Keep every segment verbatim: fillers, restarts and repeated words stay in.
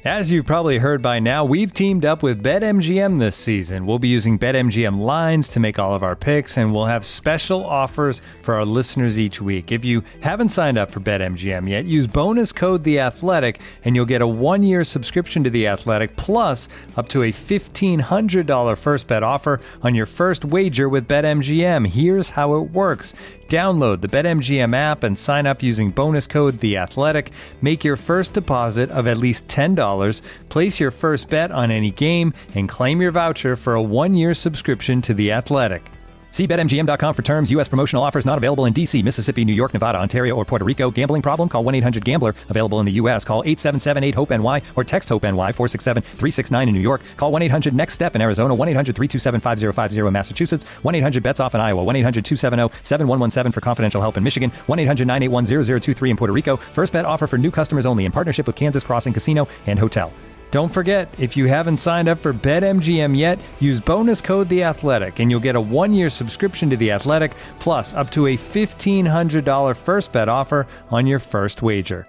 As you've probably heard by now, we've teamed up with BetMGM this season. We'll be using BetMGM lines to make all of our picks, and we'll have special offers for our listeners each week. If you haven't signed up for BetMGM yet, use bonus code The Athletic, and you'll get a one-year subscription to The Athletic, plus up to a fifteen hundred dollars first bet offer on your first wager with BetMGM. Here's how it works. Download the BetMGM app and sign up using bonus code The Athletic. Make your first deposit of at least ten dollars. Place your first bet on any game and claim your voucher for a one-year subscription to The Athletic. See Bet M G M dot com for terms. U S promotional offers not available in D C, Mississippi, New York, Nevada, Ontario, or Puerto Rico. Gambling problem? Call one eight hundred gambler. Available in the U S. Call eight seven seven eight hope N Y or text HOPE-NY four six seven three six nine in New York. Call one eight hundred next step in Arizona. one eight hundred three two seven five zero five zero in Massachusetts. one eight hundred bets off in Iowa. one eight hundred two seven zero seven one one seven for confidential help in Michigan. one eight hundred nine eight one zero zero two three in Puerto Rico. First bet offer for new customers only in partnership with Kansas Crossing Casino and Hotel. Don't forget, if you haven't signed up for BetMGM yet, use bonus code The Athletic, and you'll get a one-year subscription to The Athletic, plus up to a fifteen hundred dollars first bet offer on your first wager.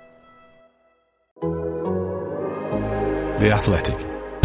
The Athletic.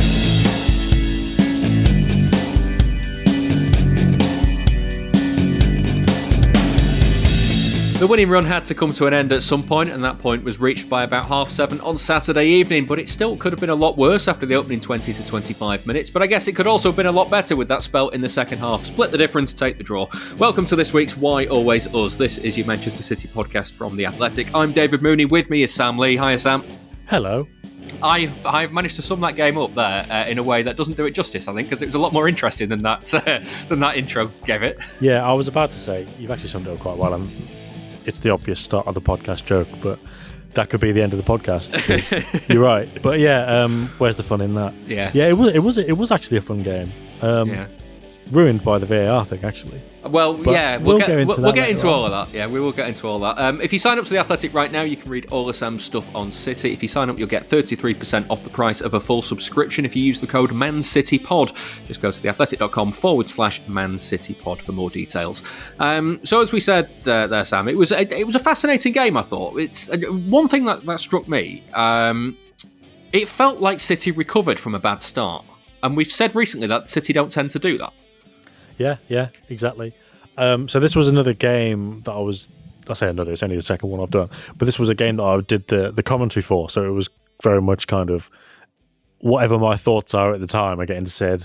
The winning run had to come to an end at some point, and that point was reached by about half seven on Saturday evening, but it still could have been a lot worse after the opening twenty to twenty-five minutes, but I guess it could also have been a lot better with that spell in the second half. Split the difference, take the draw. Welcome to this week's Why Always Us. This is your Manchester City podcast from The Athletic. I'm David Mooney, with me is Sam Lee. Hiya, Sam. Hello. I've I've managed to sum that game up there uh, in a way that doesn't do it justice, I think, because it was a lot more interesting than that uh, than that intro gave it. Yeah, I was about to say, you've actually summed it up quite well, and it's the obvious start of the podcast joke, but that could be the end of the podcast, because you're right. But yeah, um, where's the fun in that? Yeah. Yeah, it was, it was, it was actually a fun game. Um, yeah. Ruined by the V A R thing, actually. Well, but yeah, we'll, we'll get, into, we'll, we'll get into on. all of that. Yeah, we will get into all that. Um, if you sign up to The Athletic right now, you can read all of Sam's stuff on City. If you sign up, you'll get thirty-three percent off the price of a full subscription if you use the code ManCityPod. Just go to theathletic.com forward slash ManCityPod for more details. Um, so as we said uh, there, Sam, it was, a, it was a fascinating game, I thought. It's uh, one thing that, that struck me, um, it felt like City recovered from a bad start. And we've said recently that City don't tend to do that. Yeah, yeah, exactly. Um, so this was another game that I was, I say another, it's only the second one I've done, but this was a game that I did the, the commentary for, so it was very much kind of whatever my thoughts are at the time are getting said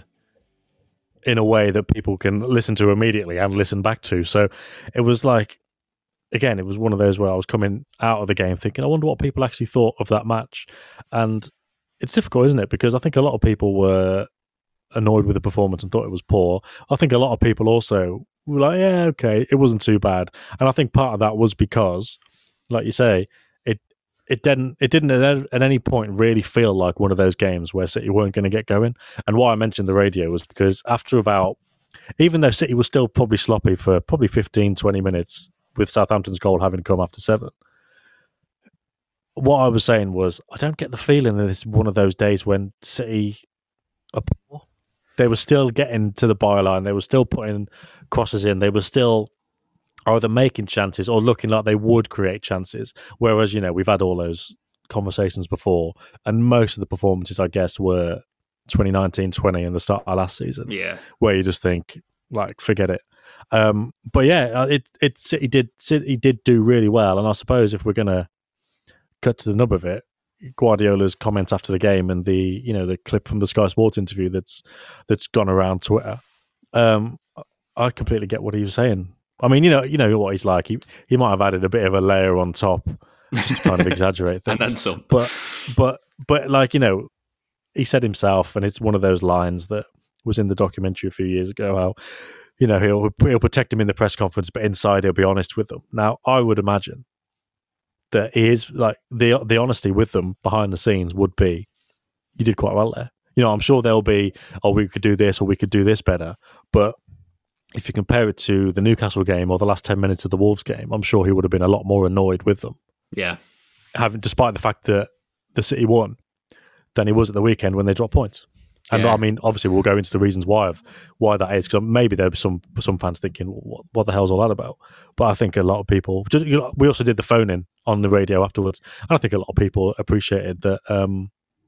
in a way that people can listen to immediately and listen back to. So it was like, again, it was one of those where I was coming out of the game thinking, I wonder what people actually thought of that match. And it's difficult, isn't it? Because I think a lot of people were annoyed with the performance and thought it was poor. I think a lot of people also were like, yeah, okay, it wasn't too bad. And I think part of that was because, like you say, it it didn't it didn't at any point really feel like one of those games where City weren't going to get going. And why I mentioned the radio was because after about, even though City was still probably sloppy for probably fifteen, twenty minutes with Southampton's goal having come after seven, what I was saying was, I don't get the feeling that it's one of those days when City are poor. They were still getting to the byline. They were still putting crosses in. They were still either making chances or looking like they would create chances. Whereas, you know, we've had all those conversations before, and most of the performances, I guess, were twenty nineteen twenty and the start of last season. Yeah, where you just think, like, forget it. Um, but yeah, it it City did City did do really well. And I suppose if we're gonna cut to the nub of it, Guardiola's comments after the game and the you know the clip from the Sky Sports interview that's that's gone around Twitter, um, I completely get what he was saying. I mean, you know, you know what he's like. He he might have added a bit of a layer on top just to kind of exaggerate things, and then some. But but but like you know, he said himself, and it's one of those lines that was in the documentary a few years ago. How you know he'll he'll protect him in the press conference, but inside he'll be honest with them. Now, I would imagine that he is like the the honesty with them behind the scenes would be, you did quite well there. You know, I'm sure there'll be, oh, we could do this or we could do this better. But if you compare it to the Newcastle game or the last ten minutes of the Wolves game, I'm sure he would have been a lot more annoyed with them. Yeah, having despite the fact that the City won, than he was at the weekend when they dropped points. And yeah. I mean, obviously, we'll go into the reasons why of why that is, because maybe there'll be some some fans thinking, what, what the hell's all that about? But I think a lot of people, just, you know, we also did the phone in on the radio afterwards, and I think a lot of people appreciated that um,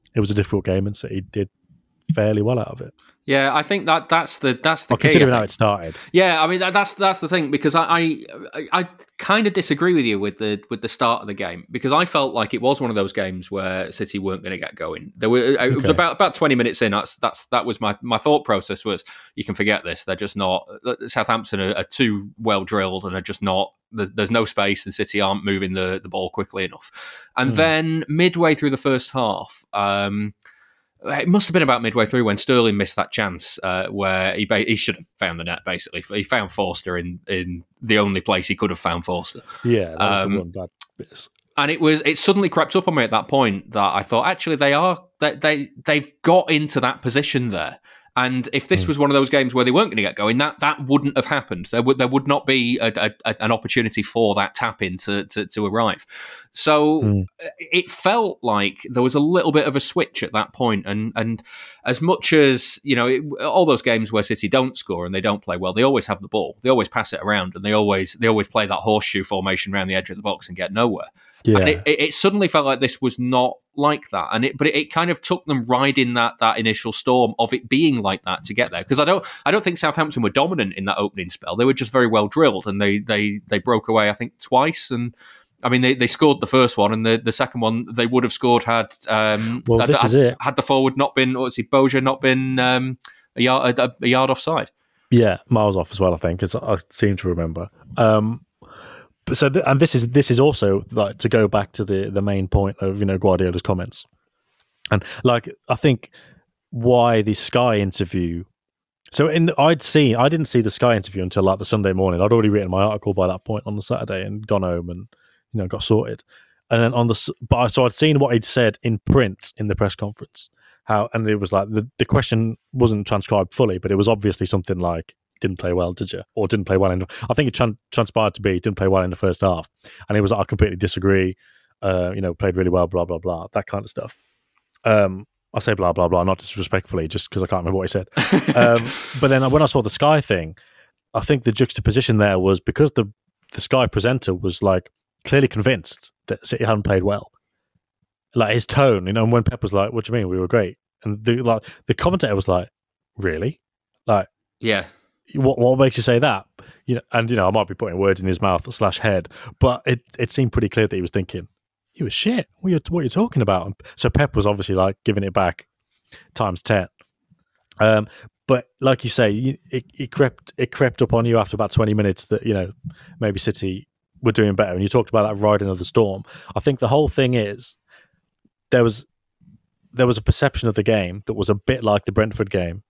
it was a difficult game, and City did fairly well out of it. Yeah, I think that that's the that's the well, key. Considering how it started. Yeah, I mean that, that's that's the thing, because I I, I kind of disagree with you with the with the start of the game, because I felt like it was one of those games where City weren't going to get going. There were it was Okay. about about twenty minutes in. That's that's that was my my thought process was, you can forget this. They're just not. Southampton are, are too well drilled and are just not. There's, there's no space, and City aren't moving the the ball quickly enough. And mm. then midway through the first half. Um, It must have been about midway through when Sterling missed that chance uh, where he ba- he should have found the net, basically. He found Forster in, in the only place he could have found Forster. Yeah, that was um, the one bad bit. And it was it suddenly crept up on me at that point that I thought, actually, they are they, they, they've got into that position there. And if this mm. was one of those games where they weren't going to get going, that that wouldn't have happened. There would there would not be a, a, a, an opportunity for that tap in to, to, to arrive. So mm. it felt like there was a little bit of a switch at that point. And and as much as, you know, it, all those games where City don't score and they don't play well, they always have the ball. They always pass it around, and they always they always play that horseshoe formation around the edge of the box and get nowhere. Yeah. And it, it, it suddenly felt like this was not like that, and it but it, it kind of took them riding that that initial storm of it being like that to get there. Because I don't I don't think Southampton were dominant in that opening spell. They were just very well drilled, and they they they broke away, I think, twice. And I mean, they, they scored the first one, and the, the second one they would have scored had um well had, this had, is it had the forward not been, what was he, Boja not been um a yard a, a yard offside. Yeah, miles off as well, I think, as I seem to remember. Um So, th- and this is this is also like to go back to the, the main point of, you know, Guardiola's comments, and like I think why the Sky interview. So in the, I'd seen I didn't see the Sky interview until like the Sunday morning. I'd already written my article by that point on the Saturday and gone home and, you know, got sorted. And then on the but I, so I'd seen what he'd said in print in the press conference. How and it was like the the question wasn't transcribed fully, but it was obviously something like, didn't play well, did you? Or didn't play well in. I think it tran- transpired to be didn't play well in the first half, and it was like, I completely disagree. Uh, you know, played really well, blah blah blah, that kind of stuff. Um, I say blah blah blah, not disrespectfully, just because I can't remember what he said. um, but then when I saw the Sky thing, I think the juxtaposition there was because the the Sky presenter was like clearly convinced that City hadn't played well. Like his tone, you know, and when Pep was like, "What do you mean? We were great," and the like the commentator was like, "Really?" Like, yeah. What what makes you say that? You know, and you know, I might be putting words in his mouth slash head, but it, it seemed pretty clear that he was thinking, "You were shit. What are you, what are you talking about?" And so Pep was obviously like giving it back times ten. Um, but like you say, it, it crept it crept up on you after about twenty minutes that, you know, maybe City were doing better. And you talked about that riding of the storm. I think the whole thing is there was there was a perception of the game that was a bit like the Brentford game,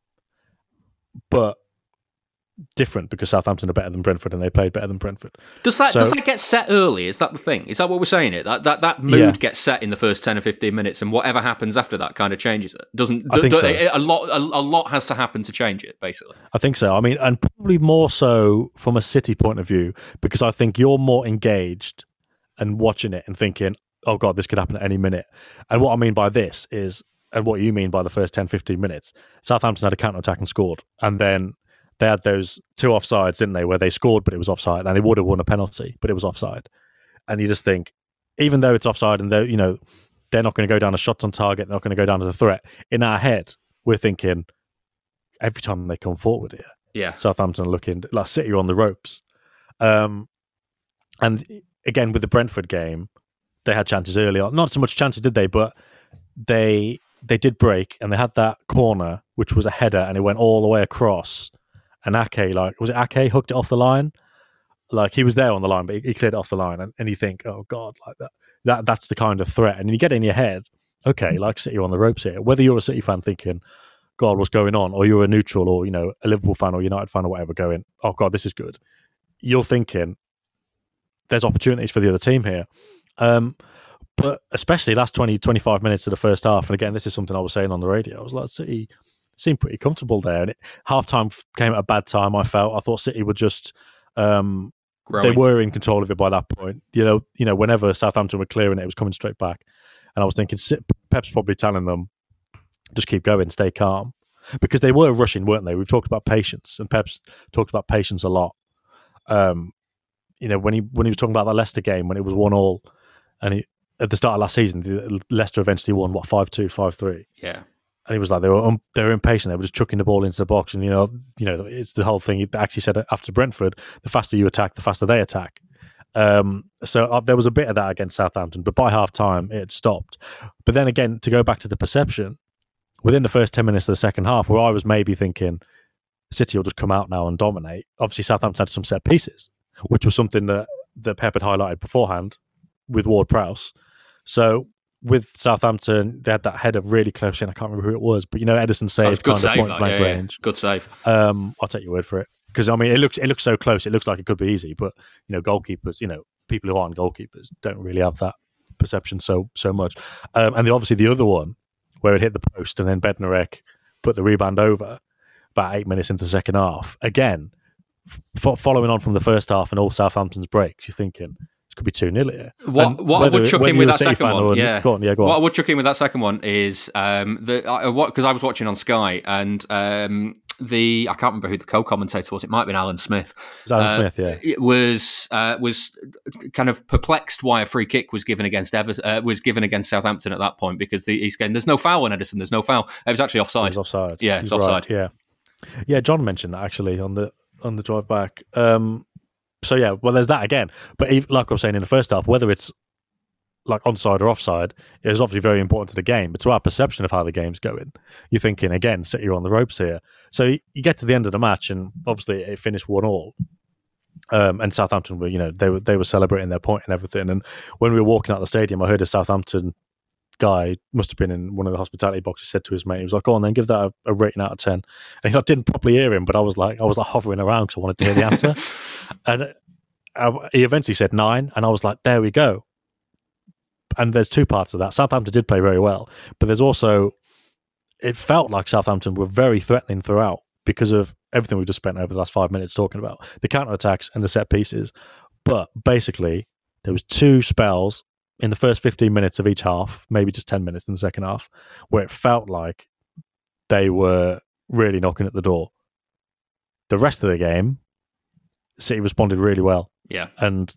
but different because Southampton are better than Brentford and they played better than Brentford. Does that so, does that get set early? Is that the thing? Is that what we're saying? It that that, that mood yeah. gets set in the first ten or fifteen minutes, and whatever happens after that kind of changes it. Doesn't I think do, so. a lot a, a lot has to happen to change it, basically. I think so. I mean, and probably more so from a City point of view, because I think you're more engaged and watching it and thinking, "Oh God, this could happen at any minute." And what I mean by this is, and what you mean by the first ten, fifteen minutes, Southampton had a counter attack and scored, and then they had those two offsides, didn't they, where they scored, but it was offside, and they would have won a penalty, but it was offside. And you just think, even though it's offside and they're, you know, they're not going to go down to shots on target, they're not going to go down to the threat, in our head, we're thinking, every time they come forward here, yeah, Southampton are looking like City are on the ropes. Um, and again, with the Brentford game, they had chances early on. Not so much chances, did they, but they they did break, and they had that corner, which was a header, and it went all the way across. And Ake, like, was it Ake hooked it off the line? Like, he was there on the line, but he, he cleared it off the line. And, and you think, oh, God, like that, that that's the kind of threat. And you get in your head, okay, like City are on the ropes here. Whether you're a City fan thinking, God, what's going on? Or you're a neutral or, you know, a Liverpool fan or United fan or whatever going, oh, God, this is good. You're thinking, there's opportunities for the other team here. Um, but especially last twenty, twenty-five minutes of the first half. And again, this is something I was saying on the radio. I was like, City seemed pretty comfortable there. And it, half-time came at a bad time, I felt. I thought City were just... Um, they were in control of it by that point. You know, you know, whenever Southampton were clearing it, it was coming straight back. And I was thinking, Pep's probably telling them, just keep going, stay calm. Because they were rushing, weren't they? We've talked about patience, and Pep's talked about patience a lot. Um, you know, when he when he was talking about that Leicester game, when it was one all, and he at the start of last season, Leicester eventually won, what, five two, five three? Yeah. And he was like, they were um, they were impatient. They were just chucking the ball into the box. And, you know, you know, it's the whole thing. He actually said after Brentford, the faster you attack, the faster they attack. Um, so uh, there was a bit of that against Southampton, but by half time, it stopped. But then again, to go back to the perception, within the first ten minutes of the second half, where I was maybe thinking City will just come out now and dominate, obviously Southampton had some set pieces, which was something that, that Pep had highlighted beforehand with Ward-Prowse. So with Southampton, they had that header really close in. I can't remember who it was, but you know, Edison saved oh, kind save, of point blank yeah, yeah. range. Good save. Um, I'll take your word for it. Because I mean, it looks it looks so close. It looks like it could be easy, but you know, goalkeepers, you know, people who aren't goalkeepers don't really have that perception so so much. Um, and the, obviously, the other one where it hit the post and then Bednarek put the rebound over about eight minutes into the second half. Again, f- following on from the first half and all Southampton's breaks, you're thinking this could be two nil here. What, what I would chuck in with that second one, yeah. Go on, yeah, go on. What I would chuck in with that second one is um, the uh, what because I was watching on Sky and. Um, The I can't remember who the co-commentator was. It might have been Alan Smith. It was Alan uh, Smith, yeah. It was uh, was kind of perplexed why a free kick was given against Ever- uh, was given against Southampton at that point because the, he's going, there's no foul on Edison. There's no foul. It was actually offside. It was offside. Yeah, it's offside. Right, yeah, yeah. John mentioned that actually on the on the drive back. Um, so yeah, well, there's that again. But even, like I was saying in the first half, whether it's like onside or offside, it is obviously very important to the game. But to our perception of how the game's going, you're thinking again, City are on the ropes here. So you get to the end of the match, and obviously it finished one all. Um, and Southampton were, you know, they were they were celebrating their point and everything. And when we were walking out the stadium, I heard a Southampton guy, must have been in one of the hospitality boxes, said to his mate, he was like, "Go on, then give that a, a rating out of ten." And I didn't properly hear him, but I was like, I was like hovering around because I wanted to hear the answer. And I, he eventually said nine, and I was like, there we go. And there's two parts of that. Southampton did play very well, but there's also, it felt like Southampton were very threatening throughout because of everything we've just spent over the last five minutes talking about, the counter-attacks and the set pieces. But basically, there was two spells in the first fifteen minutes of each half, maybe just ten minutes in the second half, where it felt like they were really knocking at the door. The rest of the game, City responded really well. Yeah. And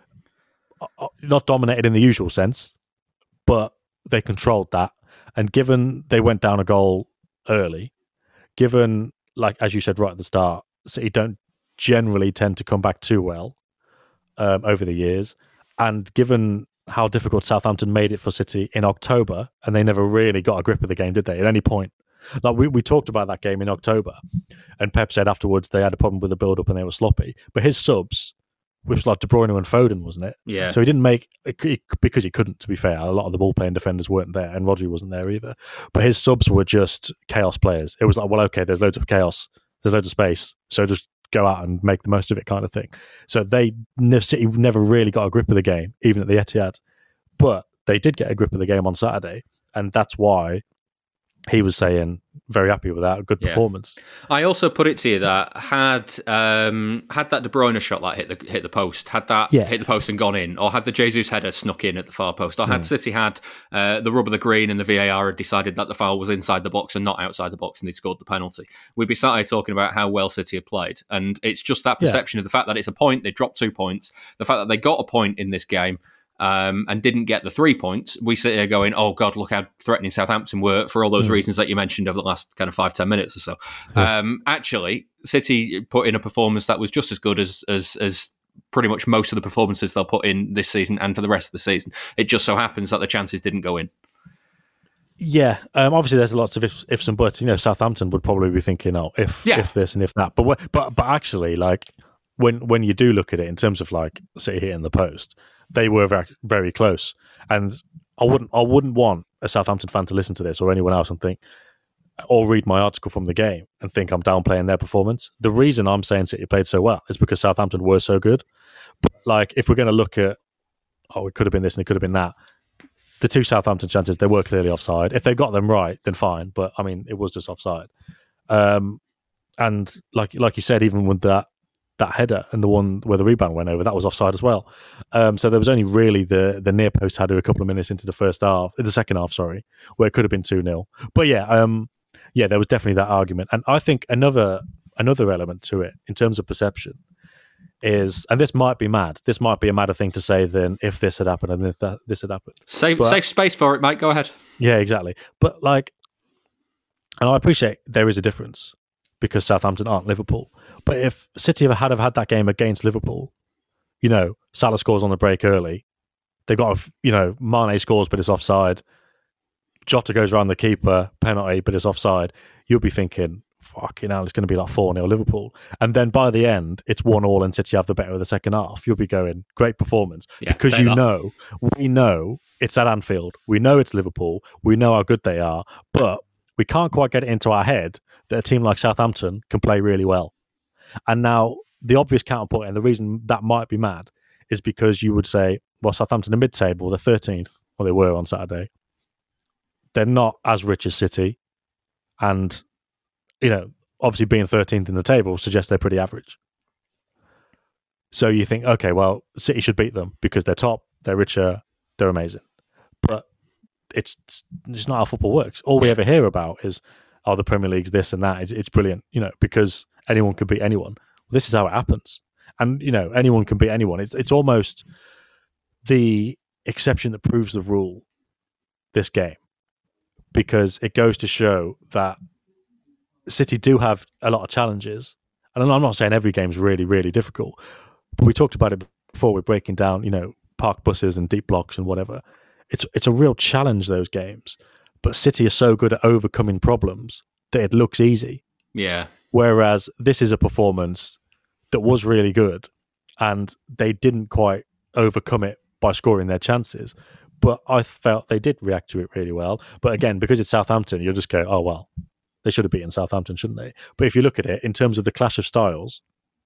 not dominated in the usual sense, but they controlled that. And given they went down a goal early, given, like, as you said right at the start, City don't generally tend to come back too well um, over the years, and given how difficult Southampton made it for City in October, and they never really got a grip of the game, did they, at any point? Like, we, we talked about that game in October, and Pep said afterwards they had a problem with the build-up and they were sloppy. But his subs, which was like De Bruyne and Foden, wasn't it? Yeah. So he didn't make, because he couldn't, to be fair. A lot of the ball-playing defenders weren't there, and Rodri wasn't there either. But his subs were just chaos players. It was like, well, okay, there's loads of chaos, there's loads of space, so just go out and make the most of it, kind of thing. So they, City never really got a grip of the game, even at the Etihad. But they did get a grip of the game on Saturday, and that's why he was saying very happy with that, a good yeah. performance. I also put it to you that had um, had that De Bruyne shot that hit the hit the post, had that yeah. hit the post and gone in, or had the Jesus header snuck in at the far post, or had mm. City had uh, the rub of the green and the V A R had decided that the foul was inside the box and not outside the box, and they'd scored the penalty, we'd be sat here talking about how well City had played. And it's just that perception yeah. of the fact that it's a point, they dropped two points, the fact that they got a point in this game, Um, and didn't get the three points. We sit here going, oh God, look how threatening Southampton were for all those mm. reasons that you mentioned over the last kind of five, ten minutes or so. Yeah. Um, actually, City put in a performance that was just as good as, as, as pretty much most of the performances they'll put in this season and for the rest of the season. It just so happens that the chances didn't go in. Yeah, um, obviously there's lots of ifs, ifs and buts. You know, Southampton would probably be thinking, oh, if yeah. if this and if that. But but but actually, like when when you do look at it in terms of like City hitting the post, they were very, very close, and I wouldn't, I wouldn't want a Southampton fan to listen to this or anyone else and think, or read my article from the game and think I'm downplaying their performance. The reason I'm saying City played so well is because Southampton were so good. But like, if we're going to look at, oh, it could have been this and it could have been that, the two Southampton chances, they were clearly offside. If they got them right, then fine. But I mean, it was just offside. Um, and like, like you said, even with that. that header and the one where the rebound went over, that was offside as well. Um, so there was only really the the near post header a couple of minutes into the first half, the second half, sorry, where it could have been two nil. But yeah, um, yeah, there was definitely that argument. And I think another another element to it in terms of perception is, and this might be mad. This might be a madder thing to say than if this had happened and if that, this had happened. Save, but, save space for it, mate. Go ahead. Yeah, exactly. But like, and I appreciate there is a difference because Southampton aren't Liverpool. But if City had have had that game against Liverpool, you know, Salah scores on the break early. They've got, a, you know, Mane scores, but it's offside. Jota goes around the keeper, penalty, but it's offside. You'll be thinking, fucking hell, it's going to be like four nil Liverpool. And then by the end, it's one all and City have the better of the second half. You'll be going, great performance. Yeah, because you that. know, we know it's at Anfield. We know it's Liverpool. We know how good they are. But we can't quite get it into our head that a team like Southampton can play really well. And now the obvious counterpoint, and the reason that might be mad, is because you would say, well, Southampton are mid-table, they're thirteenth, or they were on Saturday. They're not as rich as City. And, you know, obviously being thirteenth in the table suggests they're pretty average. So you think, okay, well, City should beat them because they're top, they're richer, they're amazing. But it's it's not how football works. All we ever hear about is, oh, the Premier League's this and that. It's, it's brilliant, you know, because anyone can beat anyone. This is how it happens. And, you know, anyone can beat anyone. It's it's almost the exception that proves the rule, this game, because it goes to show that City do have a lot of challenges. And I'm not saying every game is really, really difficult, but we talked about it before. We're breaking down, you know, park buses and deep blocks and whatever. It's it's a real challenge, those games. But City are so good at overcoming problems that it looks easy. Yeah. Whereas this is a performance that was really good and they didn't quite overcome it by scoring their chances. But I felt they did react to it really well. But again, because it's Southampton, you'll just go, oh, well, they should have beaten Southampton, shouldn't they? But if you look at it in terms of the clash of styles,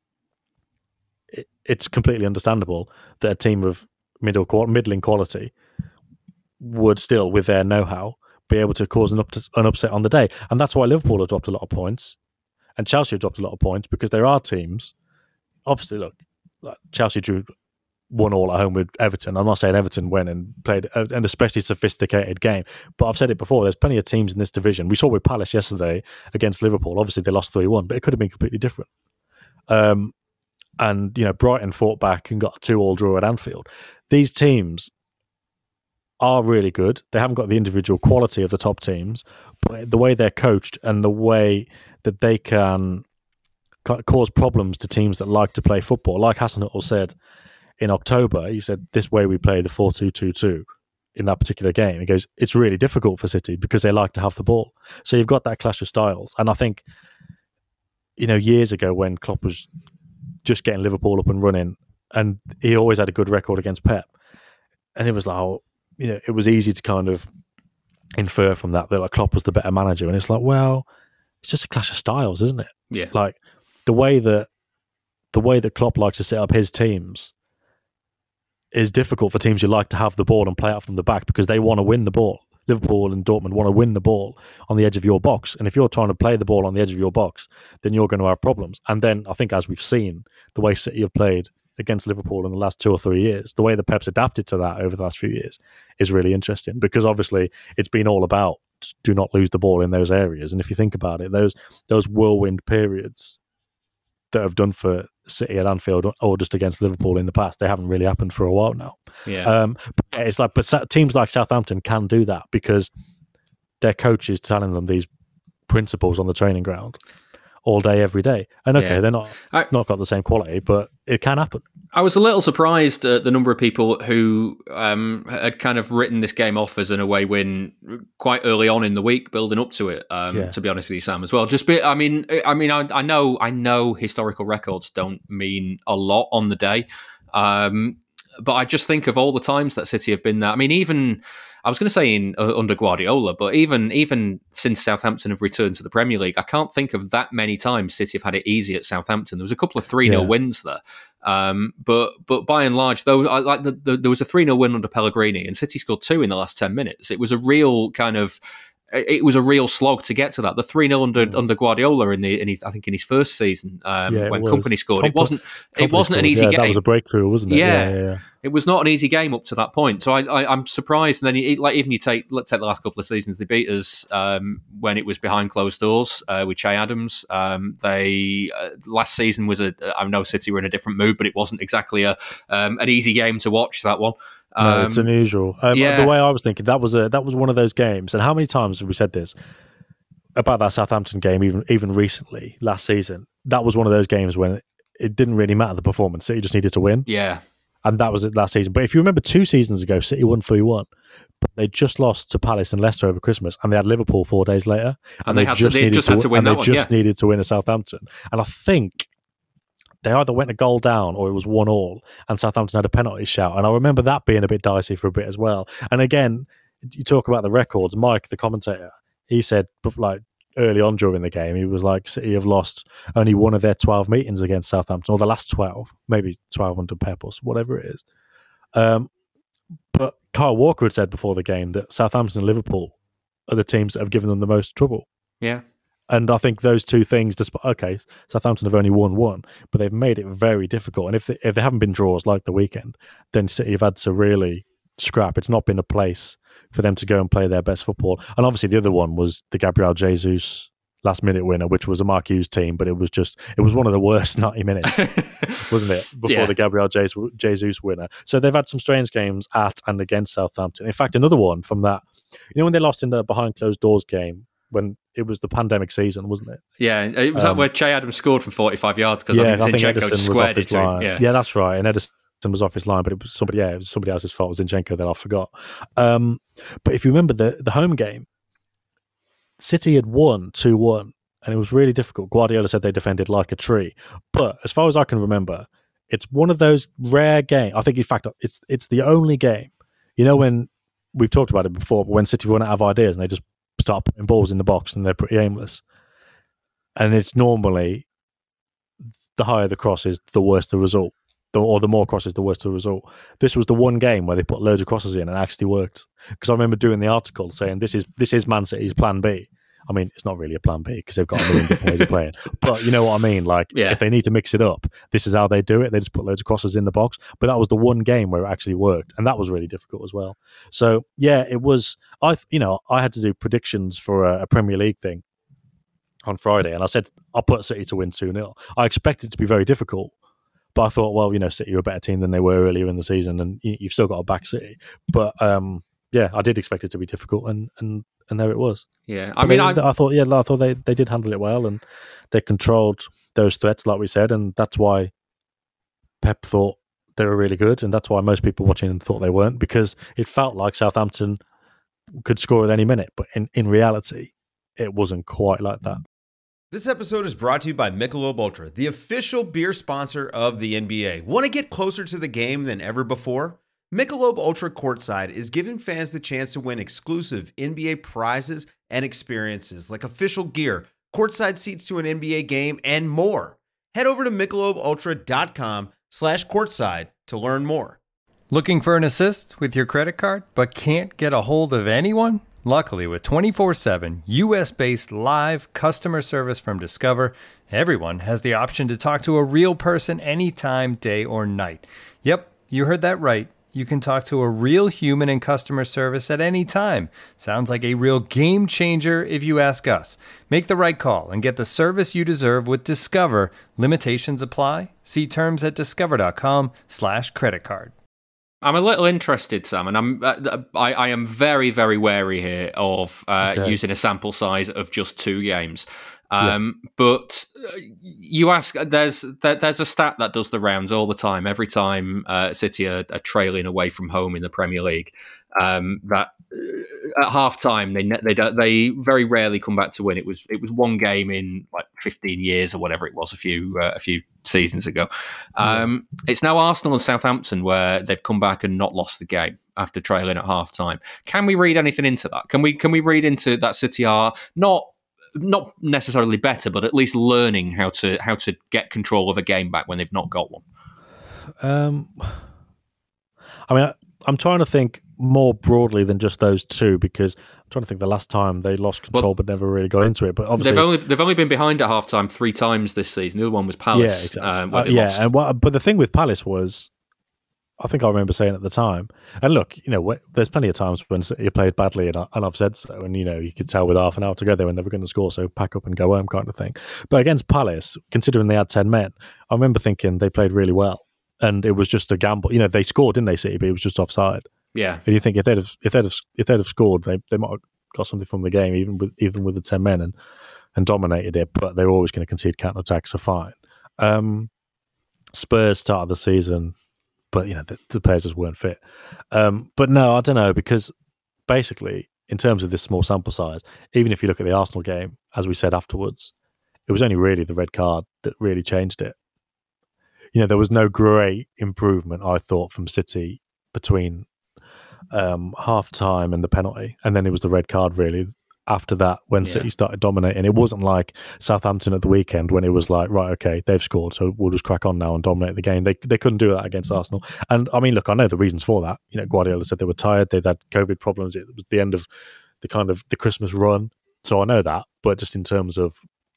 it, it's completely understandable that a team of middle middling quality would still, with their know-how, be able to cause an, up an upset on the day. And that's why Liverpool have dropped a lot of points and Chelsea have dropped a lot of points, because there are teams, obviously, look, like Chelsea drew one all at home with Everton. I'm not saying Everton went and played an especially sophisticated game, but I've said it before, there's plenty of teams in this division. We saw with Palace yesterday against Liverpool. Obviously, they lost three one, but it could have been completely different. Um, and, you know, Brighton fought back and got a two all draw at Anfield. These teams are really good. They haven't got the individual quality of the top teams, but the way they're coached and the way that they can cause problems to teams that like to play football. Like Hasenhüttl said in October, he said, this way we play the four two two two in that particular game. He goes, it's really difficult for City because they like to have the ball. So you've got that clash of styles. And I think, you know, years ago when Klopp was just getting Liverpool up and running, and he always had a good record against Pep, and it was like, oh, you know, it was easy to kind of infer from that that like Klopp was the better manager. And it's like, well, it's just a clash of styles, isn't it? Yeah. Like the way that the way that Klopp likes to set up his teams is difficult for teams who like to have the ball and play out from the back because they want to win the ball. Liverpool and Dortmund want to win the ball on the edge of your box. And if you're trying to play the ball on the edge of your box, then you're going to have problems. And then I think, as we've seen, the way City have played against Liverpool in the last two or three years, the way the Pep's adapted to that over the last few years is really interesting, because obviously it's been all about do not lose the ball in those areas. And if you think about it, those those whirlwind periods that have done for City at Anfield or just against Liverpool in the past, they haven't really happened for a while now. Yeah. Um, but it's like, but teams like Southampton can do that because their coach is telling them these principles on the training ground all day, every day. And okay, yeah. they're not I, not got the same quality, but it can happen. I was a little surprised at the number of people who um, had kind of written this game off as an away win quite early on in the week, building up to it. Um, yeah. To be honest with you, Sam, as well. Just, be, I mean, I mean, I, I know, I know, historical records don't mean a lot on the day, um, but I just think of all the times that City have been there. I mean, even. I was going to say in uh, under Guardiola, but even even since Southampton have returned to the Premier League, I can't think of that many times City have had it easy at Southampton. There was a couple of three nil yeah. wins there, um, but but by and large, though, I, like the, the, there was a three nil win under Pellegrini, and City scored two in the last ten minutes. It was a real kind of it was a real slog to get to that. The three nil under Mm. under Guardiola in the in his I think in his first season um, Yeah, it when was. Company scored, Compa- it wasn't it Company wasn't an scored. easy yeah, game. That was a breakthrough, wasn't it? Yeah. yeah, yeah. It was not an easy game up to that point. So I, I, I'm surprised. And then you, like even you take let's take the last couple of seasons, they beat us um, when it was behind closed doors uh, with Che Adams. Um, they uh, last season was a I know City were in a different mood, but it wasn't exactly a um, an easy game to watch. That one. Um, No, it's unusual. Um, yeah. The way I was thinking, that was a that was one of those games. And how many times have we said this about that Southampton game? Even even recently, last season, that was one of those games when it didn't really matter the performance. City just needed to win. Yeah. And that was it last season. But if you remember two seasons ago, City won three one. But they just lost to Palace and Leicester over Christmas, and they had Liverpool four days later. And, and they, they had just, to, they needed just had to win and that they one. just Yeah. needed to win at Southampton. And I think they either went a goal down or it was one all, and Southampton had a penalty shout. And I remember that being a bit dicey for a bit as well. And again, you talk about the records. Mike, the commentator, he said, like, early on during the game, he was like, City have lost only one of their twelve meetings against Southampton, or the last twelve, maybe twelve under Pep or whatever it is. Um, but Kyle Walker had said before the game that Southampton and Liverpool are the teams that have given them the most trouble. Yeah. And I think those two things, despite, okay, Southampton have only won one, but they've made it very difficult. And if they, if they haven't been draws like the weekend, then City have had to really scrap. It's not been a place for them to go and play their best football. And obviously the other one was the Gabriel Jesus last minute winner, which was a Mark Hughes team, but it was just, it was one of the worst ninety minutes, wasn't it? Before Yeah. the Gabriel Jesus winner. So they've had some strange games at and against Southampton. In fact, another one from that, you know, when they lost in the behind closed doors game, when it was the pandemic season, wasn't it? Yeah. It was Um, that where Che Adams scored from forty-five yards because Yeah, I think Zinchenko was squared off it his to him. line. Yeah. Yeah, that's right. And Edison was off his line, but it was somebody, yeah, it was somebody else's fault. It was Zinchenko that I forgot. Um, but if you remember the, the home game, City had won two one, and it was really difficult. Guardiola said they defended like a tree. But as far as I can remember, it's one of those rare games. I think, in fact, it's it's the only game, you know, when we've talked about it before, but when City run out of ideas and they just start putting balls in the box and they're pretty aimless. And it's normally the higher the crosses, the worse the result. The, or the more crosses, the worse the result. This was the one game where they put loads of crosses in and it actually worked. Because I remember doing the article saying this is this is Man City's plan B. I mean, it's not really a plan B because they've got a million different ways of playing. But you know what I mean? Like, Yeah. if they need to mix it up, this is how they do it. They just put loads of crosses in the box. But that was the one game where it actually worked. And that was really difficult as well. So, yeah, it was, I, you know, I had to do predictions for a, a Premier League thing on Friday. And I said, I'll put City to win two nil. I expected it to be very difficult. But I thought, well, you know, City are a better team than they were earlier in the season, and you, you've still got a back City. But um, yeah, I did expect it to be difficult, and and, and there it was. Yeah. I But mean, they- I, I thought, yeah, I thought they, they did handle it well, and they controlled those threats, like we said, and that's why Pep thought they were really good, and that's why most people watching them thought they weren't, because it felt like Southampton could score at any minute, but in, in reality, it wasn't quite like that. This episode is brought to you by Michelob Ultra, the official beer sponsor of the N B A. Want to get closer to the game than ever before? Michelob Ultra Courtside is giving fans the chance to win exclusive N B A prizes and experiences like official gear, courtside seats to an N B A game, and more. Head over to michelobultra.com slash courtside to learn more. Looking for an assist with your credit card but can't get a hold of anyone? Luckily, with twenty-four seven U S-based live customer service from Discover, everyone has the option to talk to a real person anytime, day or night. Yep, you heard that right. You can talk to a real human in customer service at any time. Sounds like a real game changer if you ask us. Make the right call and get the service you deserve with Discover. Limitations apply. See terms at discover.com slash credit card. I'm a little interested, Sam, and I'm uh, I, I am very, very wary here of uh, Okay. using a sample size of just two games. Um, yeah. But uh, you ask, there's there, there's a stat that does the rounds all the time. Every time uh, City are, are trailing away from home in the Premier League, um, that uh, at half time they they don't, they very rarely come back to win. It was it was one game in like fifteen years or whatever it was a few uh, a few seasons ago. Um, yeah. It's now Arsenal and Southampton where they've come back and not lost the game after trailing at half time. Can we read anything into that? Can we can we read into that City are not not necessarily better, but at least learning how to how to get control of a game back when they've not got one? Um, I mean, I, I'm trying to think more broadly than just those two, because I'm trying to think the last time they lost control well, but never really got into it. But obviously they've only they've only been behind at halftime three times this season. The other one was Palace. Yeah, exactly. um, where uh, they yeah, lost. and what, but the thing with Palace was, I think I remember saying at the time, and look, you know, wh- there's plenty of times when you played badly, and, I, and I've said so, and you know, you could tell with half an hour to go they were never going to score, so pack up and go home, kind of thing. But against Palace, considering they had ten men, I remember thinking they played really well, and it was just a gamble. You know, they scored, didn't they, City? But it was just offside. Yeah, and you think if they'd have if they'd have if they'd have scored, they they might have got something from the game, even with even with the ten men, and and dominated it. But they were always going to concede counter attacks, so fine. Um, Spurs started the season, but you know the, the players just weren't fit. Um, but no, I don't know, because basically, in terms of this small sample size, even if you look at the Arsenal game, as we said afterwards, it was only really the red card that really changed it. You know, there was no great improvement, I thought, from City between um, half time and the penalty, and then it was the red card really after that when Yeah. City started dominating. It wasn't like Southampton at the weekend when it was like, right, okay, they've scored, so we'll just crack on now and dominate the game. They they couldn't do that against Arsenal. And I mean, look, I know the reasons for that. You know, Guardiola said they were tired, they'd had COVID problems, it was the end of the kind of the Christmas run. So I know that, but just in terms of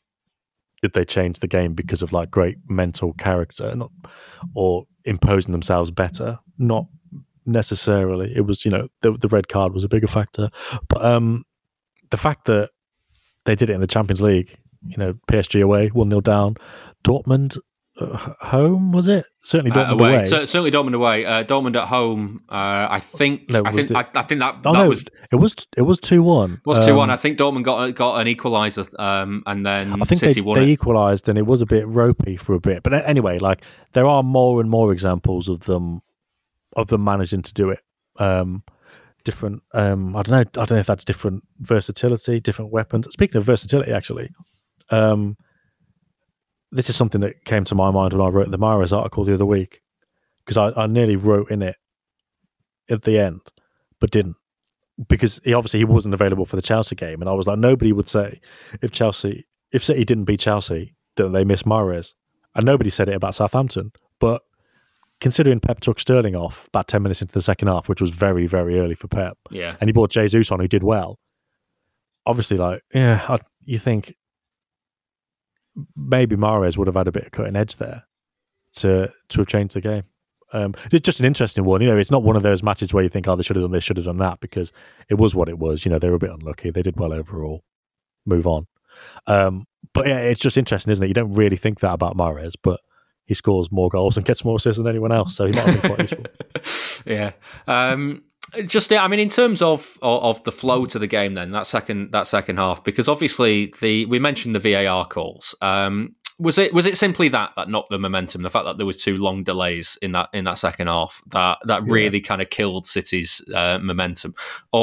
did they change the game because of like great mental character, not or imposing themselves better? Not necessarily. It was, you know, the the red card was a bigger factor. But um the fact that they did it in the Champions League, you know, P S G away, one nil down, Dortmund uh, home, was it? Certainly Dortmund uh, away. away. C- certainly Dortmund away. Uh, Dortmund at home. Uh, I think. No, I was think. it- I, I think that, oh that no, was it was it was two one. was two one. Um, I think Dortmund got got an equaliser, um, and then I think City they, won they it. equalised, and it was a bit ropey for a bit. But anyway, like there are more and more examples of them of them managing to do it. Um, different. Um, I don't know. I don't know if that's different versatility, different weapons. Speaking of versatility, actually, um, this is something that came to my mind when I wrote the Mahrez article the other week, because I, I nearly wrote in it at the end, but didn't, because he obviously he wasn't available for the Chelsea game, and I was like, nobody would say if Chelsea, if City didn't beat Chelsea, that they missed Mahrez, and nobody said it about Southampton. But considering Pep took Sterling off about ten minutes into the second half, which was very, very early for Pep, Yeah. and he brought Jesus on, who did well. Obviously, like, yeah, I, you think maybe Mahrez would have had a bit of cutting edge there to to have changed the game. Um, it's just an interesting one. You know, it's not one of those matches where you think, oh, they should have done this, should have done that, because it was what it was. You know, they were a bit unlucky. They did well overall. Move on. Um, but yeah, it's just interesting, isn't it? You don't really think that about Mahrez, but he scores more goals and gets more assists than anyone else, so he might have been quite useful. Yeah. Um, just, I mean, in terms of, of of the flow to the game, then that second that second half, because obviously the we mentioned the V A R calls. Um, was it was it simply that that knocked the momentum? The fact that there was two long delays in that in that second half that that Yeah. really kind of killed City's uh, momentum,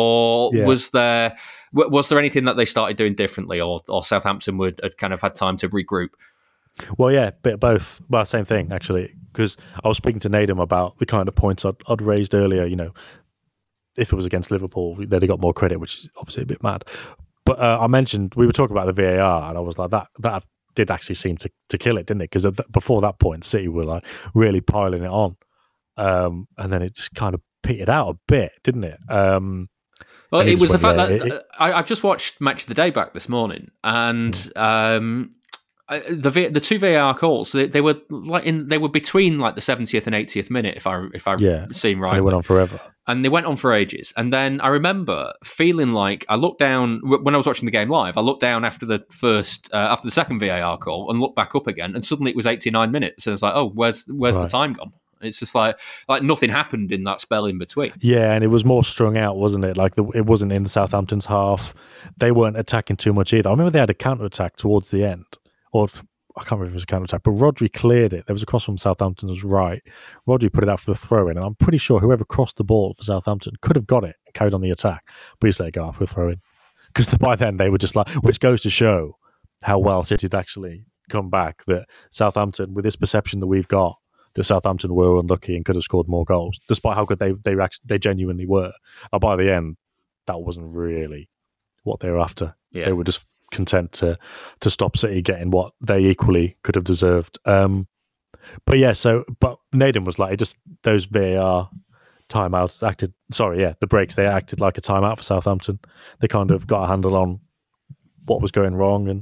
or Yeah. was there w- was there anything that they started doing differently, or or Southampton would had kind of had time to regroup? Well, yeah, bit of both. Well, same thing, actually, because I was speaking to Nadem about the kind of points I'd, I'd raised earlier. You know, if it was against Liverpool, they'd have got more credit, which is obviously a bit mad. But uh, I mentioned, we were talking about the V A R, and I was like, that that did actually seem to, to kill it, didn't it? Because th- before that point, City were like really piling it on. Um, and then it just kind of petered out a bit, didn't it? Um, Well, and it it was the just fact went that there. It- uh, I, I've just watched Match of the Day back this morning, and um, I- the V- the two V A R calls they, they were like in they were between like the seventieth and eightieth minute, if I if I Yeah, seem and right. it went on forever. And they went on for ages. And then I remember feeling like I looked down when I was watching the game live. I looked down after the first, uh, after the second V A R call, and looked back up again, and suddenly it was eighty-nine minutes. And it's like, oh, where's where's Right. the time gone? It's just like like nothing happened in that spell in between. Yeah, and it was more strung out, wasn't it? Like the, it wasn't in the Southampton's half. They weren't attacking too much either. I remember they had a counter attack towards the end, or I can't remember if it was a counter attack, but Rodri cleared it. There was a cross from Southampton's right. Rodri put it out for the throw in, and I'm pretty sure whoever crossed the ball for Southampton could have got it and carried on the attack, but he just let it go out for a throw in, because by then they were just like, which goes to show how well City had actually come back. That Southampton, with this perception that we've got, that Southampton were unlucky and could have scored more goals, despite how good they they actually, they genuinely were. And by the end, that wasn't really what they were after. Yeah. They were just content to to stop City getting what they equally could have deserved. Um, but yeah, so but Nadem was like, it just those V A R timeouts acted. Sorry, yeah, the breaks they acted like a timeout for Southampton. They kind of got a handle on what was going wrong, and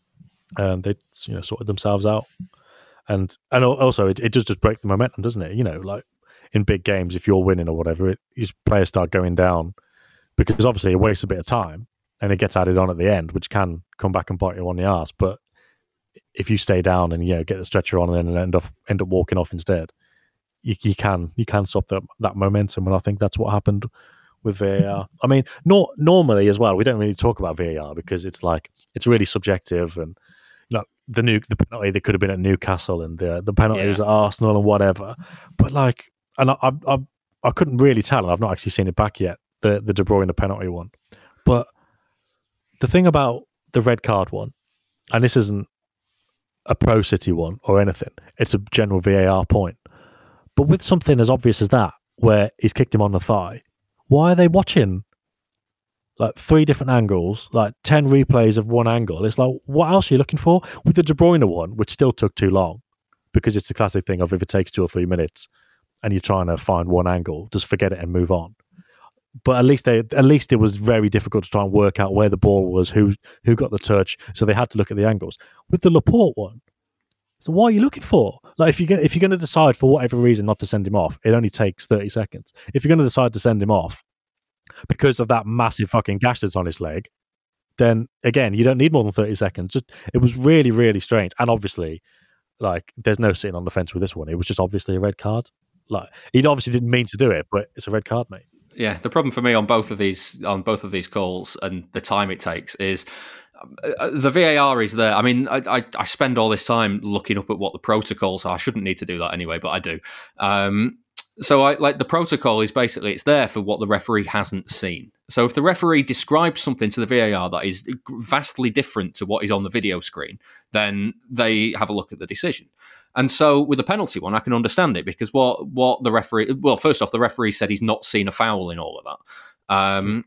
um, they you know sorted themselves out. And and also it, it does just break the momentum, doesn't it? You know, like in big games, if you're winning or whatever, it your players start going down because obviously it wastes a bit of time and it gets added on at the end, which can come back and bite you on the arse. But if you stay down and you know get the stretcher on and then end up end up walking off instead, you, you can you can stop that that momentum. And I think that's what happened with V A R. I mean, nor, normally as well, we don't really talk about V A R because it's like it's really subjective, and you know the new the penalty that could have been at Newcastle and the the penalties yeah. at Arsenal and whatever. But like, and I, I I I couldn't really tell, and I've not actually seen it back yet. The the De Bruyne penalty one, but the thing about the red card one, and this isn't a Pro City one or anything, it's a general V A R point. But with something as obvious as that, where he's kicked him on the thigh, why are they watching like three different angles, like ten replays of one angle? It's like, what else are you looking for? With the De Bruyne one, which still took too long, because it's the classic thing of if it takes two or three minutes and you're trying to find one angle, just forget it and move on. But at least they, at least it was very difficult to try and work out where the ball was, who who got the touch, so they had to look at the angles. With the Laporte one, so what are you looking for? Like if you if you're going to decide for whatever reason not to send him off, it only takes thirty seconds. If you're going to decide to send him off because of that massive fucking gash that's on his leg, then again, you don't need more than thirty seconds. Just it was really, really strange. And obviously, like there's no sitting on the fence with this one. It was just obviously a red card. Like he obviously didn't mean to do it, but it's a red card, mate. Yeah, the problem for me on both of these on both of these calls and the time it takes is uh, the V A R is there. I mean, I, I, I spend all this time looking up at what the protocols are. I shouldn't need to do that anyway, but I do. Um, so, I like the protocol is basically it's there for what the referee hasn't seen. So, if the referee describes something to the V A R that is vastly different to what is on the video screen, then they have a look at the decision. And so with the penalty one, I can understand it because what what the referee, well, first off, the referee said he's not seen a foul in all of that. Um,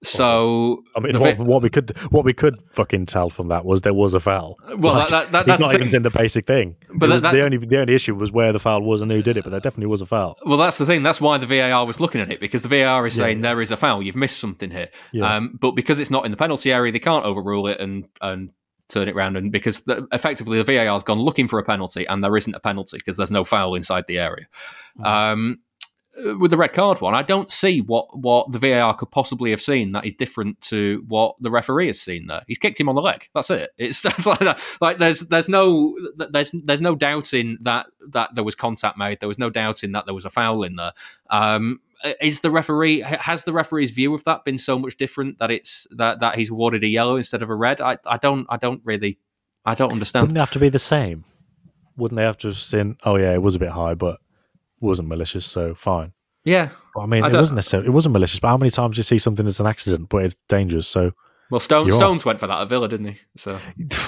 so I mean, what, what we could what we could fucking tell from that was there was a foul. Well, like, that, that, that, it's that's not the even thing. in the basic thing. But was, that, the only the only issue was where the foul was and who did it. But there definitely was a foul. Well, that's the thing. That's why the V A R was looking at it because the V A R is yeah, saying yeah. there is a foul. You've missed something here. Yeah. Um, but because it's not in the penalty area, they can't overrule it and and. turn it around, and because the, effectively the V A R's gone looking for a penalty and there isn't a penalty because there's no foul inside the area. Mm. Um, with the red card one, I don't see what, what the V A R could possibly have seen that is different to what the referee has seen there. He's kicked him on the leg. That's it. It's like that. Like there's there's no there's there's no doubting that that there was contact made. There was no doubting that there was a foul in there. Um, Is the referee has the referee's view of that been so much different that it's that, that he's awarded a yellow instead of a red? I, I don't I don't really I don't understand. Wouldn't it have to be the same? Wouldn't they have to have seen? Oh yeah, it was a bit high, but it wasn't malicious, so fine. Yeah, but, I mean, I it wasn't necessarily it wasn't malicious. But how many times do you see something that's an accident, but it's dangerous? So well, Stone, Stones off. went for that at Villa, didn't he? So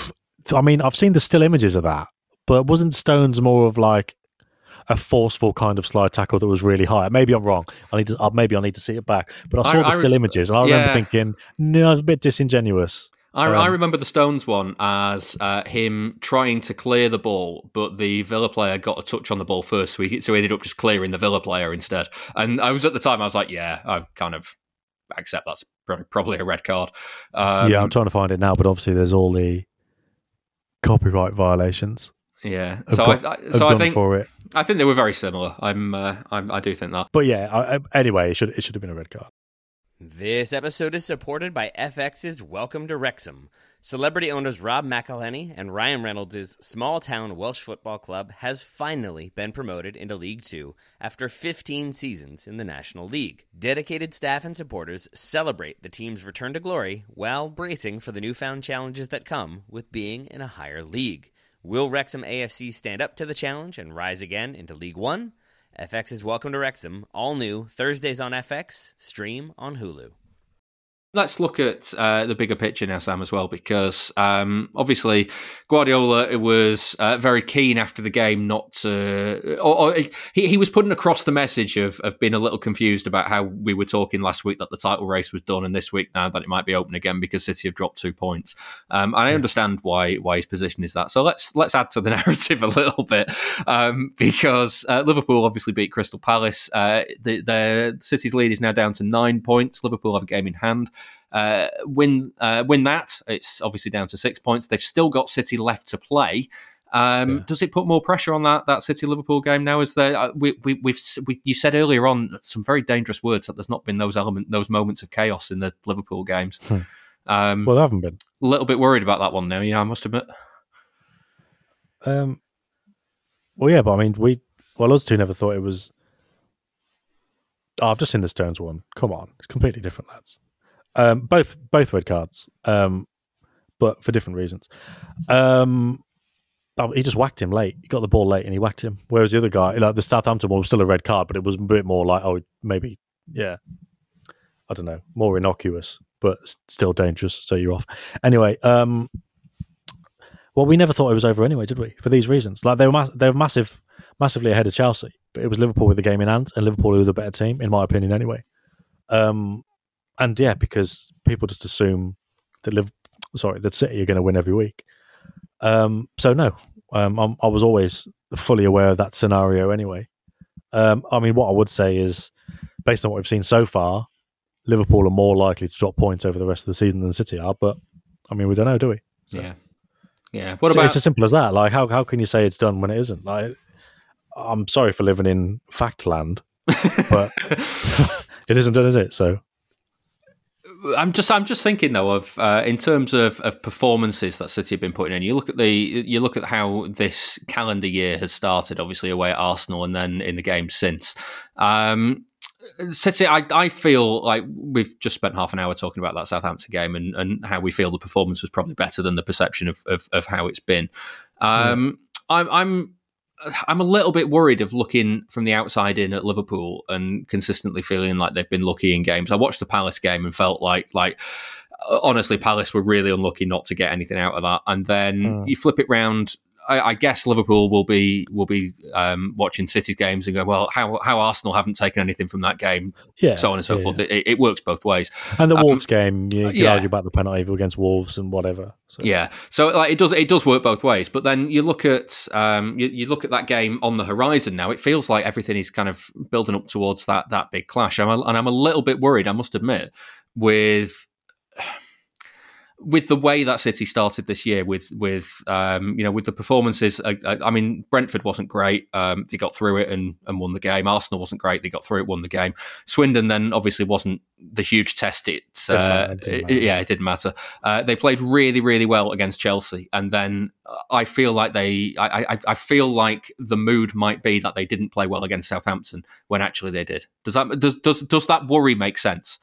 I mean, I've seen the still images of that, but wasn't Stones more of like a forceful kind of slide tackle that was really high? Maybe I'm wrong. I need to. Uh, maybe I need to see it back. But I saw I, the I, still images, and I remember yeah. thinking, no, it's a bit disingenuous. I, um, I remember the Stones one as uh, him trying to clear the ball, but the Villa player got a touch on the ball first, so he, so he ended up just clearing the Villa player instead. And I was at the time, I was like, yeah, I kind of accept that's probably a red card. Um, yeah, I'm trying to find it now, but obviously there's all the copyright violations. Yeah, I've so got, I, I so I think for it. I think they were very similar. I'm, uh, I'm I do think that. But yeah, I, I, anyway, it should it should have been a red card. This episode is supported by F X's Welcome to Wrexham. Celebrity owners Rob McElhenney and Ryan Reynolds' small-town Welsh football club has finally been promoted into League Two after fifteen seasons in the National League. Dedicated staff and supporters celebrate the team's return to glory while bracing for the newfound challenges that come with being in a higher league. Will Wrexham A F C stand up to the challenge and rise again into League One? F X's Welcome to Wrexham, all new, Thursdays on F X, stream on Hulu. Let's look at uh, the bigger picture now, Sam, as well, because um, obviously Guardiola was uh, very keen after the game not to... Or, or he, he was putting across the message of, of being a little confused about how we were talking last week that the title race was done, and this week now that it might be open again because City have dropped two points. Um, and I understand why why his position is that. So let's let's add to the narrative a little bit, um, because uh, Liverpool obviously beat Crystal Palace. Uh, the, the City's lead is now down to nine points. Liverpool have a game in hand. Uh, win uh, win that, it's obviously down to six points. They've still got City left to play. Um, yeah. Does it put more pressure on that that City Liverpool game now? Is there? Uh, we, we, we've we, you said earlier on some very dangerous words that there's not been those element those moments of chaos in the Liverpool games. Hmm. Um, well, there haven't been. A little bit worried about that one now. You know, I must admit. Um. Well, yeah, but I mean, we well, us two never thought it was. Oh, I've just seen the Stones one. Come on, it's completely different, lads. Um, both both red cards, um, but for different reasons. Um, oh, he just whacked him late. He got the ball late and he whacked him. Whereas the other guy, like the Southampton one, was still a red card, but it was a bit more like, oh, maybe, yeah, I don't know, more innocuous, but still dangerous. So you're off anyway. Um, well, we never thought it was over anyway, did we? For these reasons, like they were mass- they were massive, massively ahead of Chelsea, but it was Liverpool with the game in hand, and Liverpool were the better team, in my opinion, anyway. Um. And yeah, because people just assume that live, sorry, that City are going to win every week. Um, so no, um, I'm, I was always fully aware of that scenario anyway. Um, I mean, what I would say is, based on what we've seen so far, Liverpool are more likely to drop points over the rest of the season than City are. But I mean, we don't know, do we? So, yeah, yeah. What so about? It's as simple as that. Like, how how can you say it's done when it isn't? Like, I'm sorry for living in fact land, but it isn't done, is it? So. I'm just, I'm just thinking though of uh, in terms of, of performances that City have been putting in. You look at the, you look at how this calendar year has started. Obviously away at Arsenal, and then in the game since. Um, City, I, I feel like we've just spent half an hour talking about that Southampton game and, and how we feel the performance was probably better than the perception of of, of how it's been. Um, yeah. I'm, I'm. I'm a little bit worried of looking from the outside in at Liverpool and consistently feeling like they've been lucky in games. I watched the Palace game and felt like, like honestly, Palace were really unlucky not to get anything out of that. And then mm. you flip it round. I, I guess Liverpool will be will be um, watching City's games and go, well, how how Arsenal haven't taken anything from that game, yeah, so on and so yeah, forth. Yeah. It, it works both ways. And the um, Wolves game, you can yeah. argue about the penalty against Wolves and whatever. So. Yeah, so like, it does it does work both ways. But then you look at um, you, you look at that game on the horizon now. It feels like everything is kind of building up towards that that big clash. I'm a, and I'm a little bit worried, I must admit, with. With the way that City started this year, with with um, you know, with the performances, I, I mean, Brentford wasn't great. Um, they got through it and, and won the game. Arsenal wasn't great. They got through it, won the game. Swindon then obviously wasn't the huge test. It, uh, it, it yeah, it didn't matter. Uh, they played really, really well against Chelsea, and then I feel like they, I, I, I feel like the mood might be that they didn't play well against Southampton when actually they did. Does that does does does that worry make sense?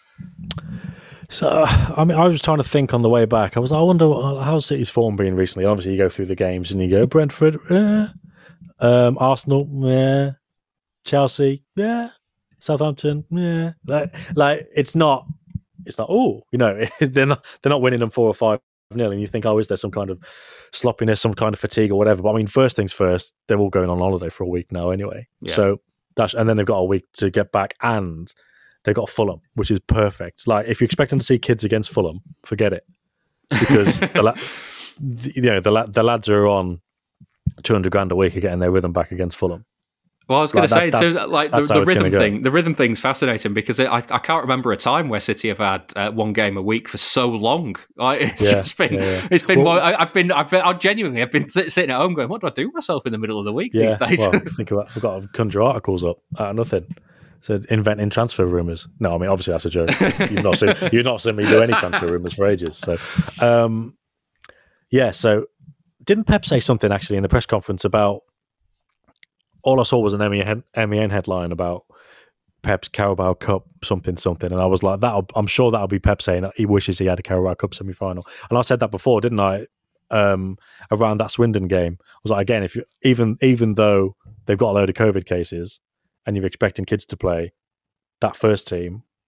So, I mean, I was trying to think on the way back. I was, I wonder how's City's form been recently. Obviously, you go through the games and you go Brentford, eh. um, Arsenal, yeah, Chelsea, yeah, Southampton, yeah. Like, like it's not, it's not. Oh, you know, they're not, they're not winning them four or five nil, and you think, oh, is there some kind of sloppiness, some kind of fatigue or whatever? But I mean, first things first, they're all going on holiday for a week now, anyway. Yeah. So that's, and then they've got a week to get back and. They've got Fulham, which is perfect. Like, if you're expecting to see kids against Fulham, forget it, because the, la- the, you know the, la- the lads are on two hundred grand a week are getting their rhythm back against Fulham. Well, I was going like to say that, too, that, like the, the rhythm thing. The rhythm thing's fascinating because it, I, I can't remember a time where City have had uh, one game a week for so long. Like, it's yeah, just been, yeah, yeah. it's been. Well, more, I, I've been, I've been, I genuinely, I've been sitting at home going, "What do I do with myself in the middle of the week yeah, these days?" Well, think about, I've got to conjure articles up out of nothing. So inventing transfer rumours. No, I mean, obviously that's a joke. You've not seen, you've not seen me do any transfer rumours for ages. So, um, yeah, so didn't Pep say something actually in the press conference about, all I saw was an M E N headline about Pep's Carabao Cup something, something. And I was like, that I'm sure that'll be Pep saying he wishes he had a Carabao Cup semi-final. And I said that before, didn't I? Um, around that Swindon game. I was like, again, if you, even even though they've got a load of COVID cases, and you're expecting kids to play, that first team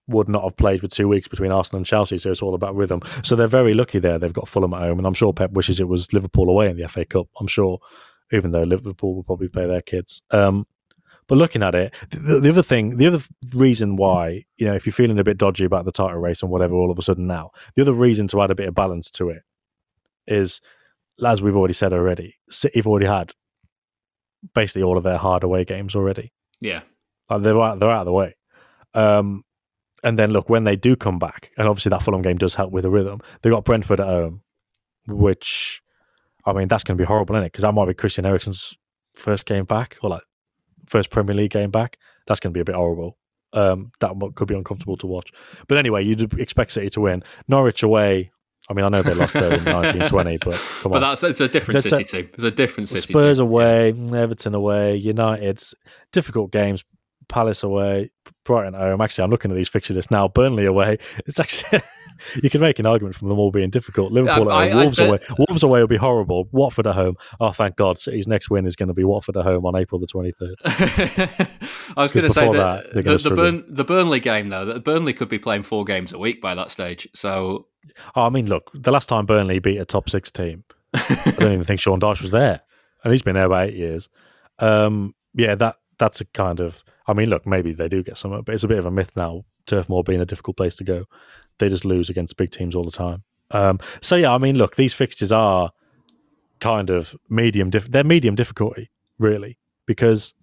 would not have played for two weeks between Arsenal and Chelsea, so it's all about rhythm. So they're very lucky there. They've got Fulham at home, and I'm sure Pep wishes it was Liverpool away in the F A Cup. I'm sure, even though Liverpool will probably play their kids. Um, but looking at it, the, the other thing, the other reason why, you know, if you're feeling a bit dodgy about the title race and whatever all of a sudden now, the other reason to add a bit of balance to it is, as we've already said already, City have already had basically all of their hard away games already. Yeah. Like they're, out, they're out of the way. Um, and then look, when they do come back, and obviously that Fulham game does help with the rhythm, they got Brentford at home, which, I mean, that's going to be horrible, isn't it? Because that might be Christian Eriksen's first game back, or like first Premier League game back. That's going to be a bit horrible. Um, that could be uncomfortable to watch. But anyway, you'd expect City to win. Norwich away, I mean, I know they lost there in nineteen twenty, but come but on. that's it's a different That's City a, team. It's a different City Spurs team. away, Everton away, United's difficult games. Palace away, Brighton at home. Actually, I'm looking at these fixture lists now. Burnley away. It's actually you can make an argument from them all being difficult. Liverpool I, at home, I, Wolves I, away. Wolves away will be horrible. Watford at home. Oh, thank God! City's next win is going to be Watford at home on April the twenty-third. I was going to say that, that the, the, Burn, the Burnley game, though, that Burnley could be playing four games a week by that stage. So, oh, I mean, look, the last time Burnley beat a top six team, I don't even think Sean Dyche was there, and he's been there about eight years. Um, yeah, that that's a kind of. I mean, look, maybe they do get some, but it's a bit of a myth now. Turf Moor being a difficult place to go, they just lose against big teams all the time. Um, so yeah, I mean, look, these fixtures are kind of medium. Dif- they're medium difficulty, really, because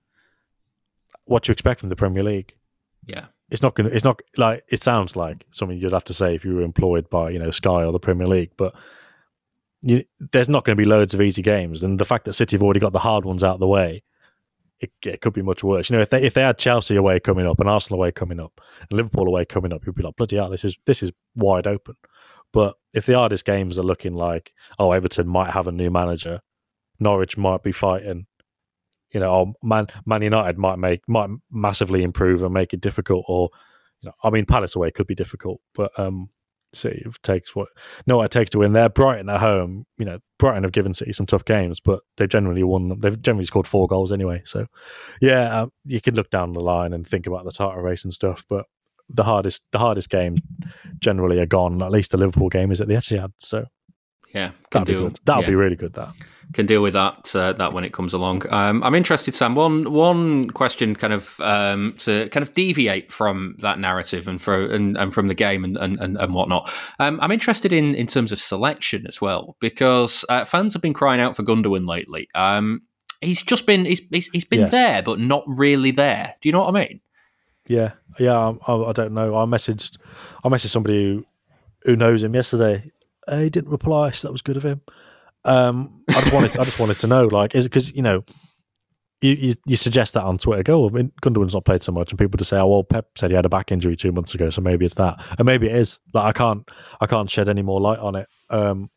what you expect from the Premier League. Yeah, it's not going to. It's not like it sounds like something you'd have to say if you were employed by, you know, Sky or the Premier League, but you, there's not going to be loads of easy games, and the fact that City have already got the hard ones out of the way. It, it could be much worse. You know, if they if they had Chelsea away coming up and Arsenal away coming up and Liverpool away coming up, you'd be like, bloody hell, this is this is wide open. But if the hardest games are looking like, oh, Everton might have a new manager, Norwich might be fighting, you know, or Man Man United might make might massively improve and make it difficult, or you know, I mean, Palace away could be difficult, but um, City takes what no what it takes to win there. Brighton at home, you know, Brighton have given City some tough games, but they've generally won. They've generally scored four goals anyway. So, yeah, um, you can look down the line and think about the title race and stuff. But the hardest, the hardest games generally are gone. At least the Liverpool game is at the Etihad. So, yeah, that'll be do, good. That'll yeah. be really good. That. Can deal with that uh, that when it comes along. Um, I'm interested, Sam. One one question, kind of um, to kind of deviate from that narrative and for and, and from the game and and, and whatnot. Um, I'm interested in in terms of selection as well, because uh, fans have been crying out for Gundogan lately. Um, he's just been he's he's, he's been yes. there, but not really there. Do you know what I mean? Yeah, yeah. I, I don't know. I messaged I messaged somebody who, who knows him yesterday. Uh, he didn't reply, so that was good of him. Um, I just wanted, to, I just wanted to know, like, is it because you know, you, you you suggest that on Twitter? Go, well, Gundogan's not played so much, and people just say, oh, well, Pep said he had a back injury two months ago, so maybe it's that, and maybe it is. Like, I can't, I can't shed any more light on it. Um,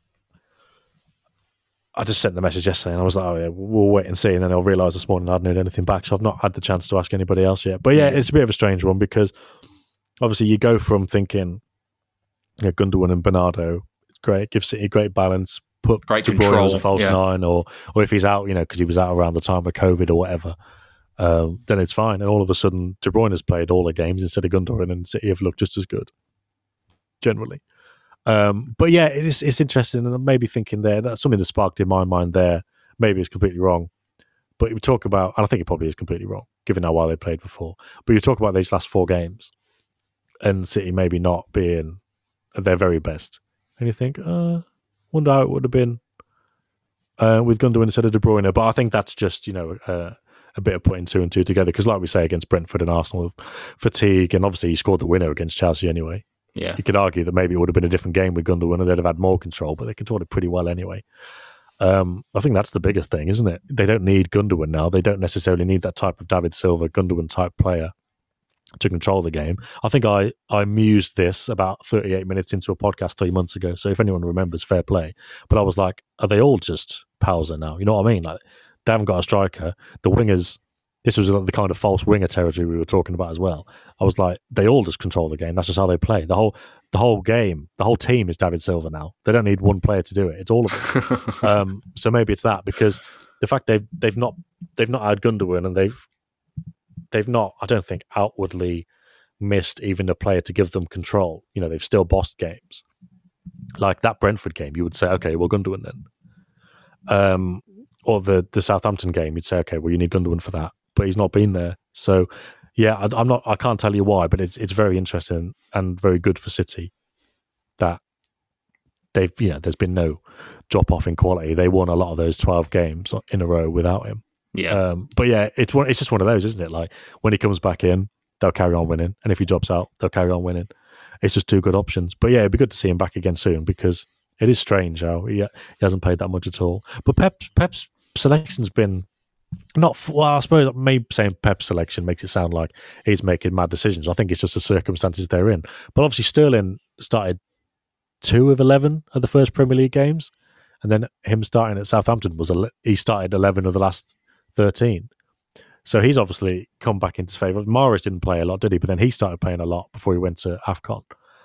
I just sent the message yesterday, and I was like, oh yeah, we'll wait and see, and then I'll realise this morning I hadn't heard anything back, so I've not had the chance to ask anybody else yet. But yeah, it's a bit of a strange one because obviously you go from thinking, you know, Gundogan and Bernardo, great, gives City great balance. Put Great De Bruyne control, as a false yeah. nine, or or if he's out, you know, because he was out around the time of COVID or whatever, um, then it's fine. And all of a sudden, De Bruyne has played all the games instead of Gundogan, and City have looked just as good, generally. Um, but yeah, it is, it's interesting, and maybe thinking there, that's something that sparked in my mind there. Maybe it's completely wrong, but you talk about, and I think it probably is completely wrong, given how well they played before. But you talk about these last four games, and City maybe not being at their very best, and you think, uh, wonder how it would have been uh, with Gundogan instead of De Bruyne. But I think that's just, you know, uh, a bit of putting two and two together. Because like we say, against Brentford and Arsenal, fatigue, and obviously he scored the winner against Chelsea anyway. Yeah. You could argue that maybe it would have been a different game with Gundogan and they'd have had more control, but they controlled it pretty well anyway. Um, I think that's the biggest thing, isn't it? They don't need Gundogan now. They don't necessarily need that type of David Silva, Gundogan type player to control the game. I think I, I mused this about thirty-eight minutes into a podcast three months ago. So if anyone remembers, fair play. But I was like, are they all just Pauser now? You know what I mean? Like, they haven't got a striker. The wingers, this was the kind of false winger territory we were talking about as well. I was like, they all just control the game. That's just how they play. The whole the whole game, the whole team is David Silva now. They don't need one player to do it. It's all of them. um, so maybe it's that, because the fact they've they've not they've not had Gundogan, and they've they've not, I don't think, outwardly missed even a player to give them control. You know, they've still bossed games. Like that Brentford game, you would say, okay, well, Gundogan then. Um, or the, the Southampton game, you'd say, okay, well, you need Gundogan for that. But he's not been there. So, yeah, I, I'm not. I can't tell you why, but it's it's very interesting and very good for City that they've, you know, there's been no drop off in quality. They won a lot of those twelve games in a row without him. Yeah. Um, but yeah, it's one. It's just one of those, isn't it? Like when he comes back in, they'll carry on winning, and if he drops out, they'll carry on winning. It's just two good options. But yeah, it'd be good to see him back again soon because it is strange how he, he hasn't played that much at all. But Pep's Pep's selection's been not. Well, I suppose maybe saying Pep's selection makes it sound like he's making mad decisions. I think it's just the circumstances they're in. But obviously, Sterling started two of eleven of the first Premier League games, and then him starting at Southampton was ele- he started eleven of the last thirteen. So he's obviously come back into favour. Mahrez didn't play a lot, did he? But then he started playing a lot before he went to AFCON.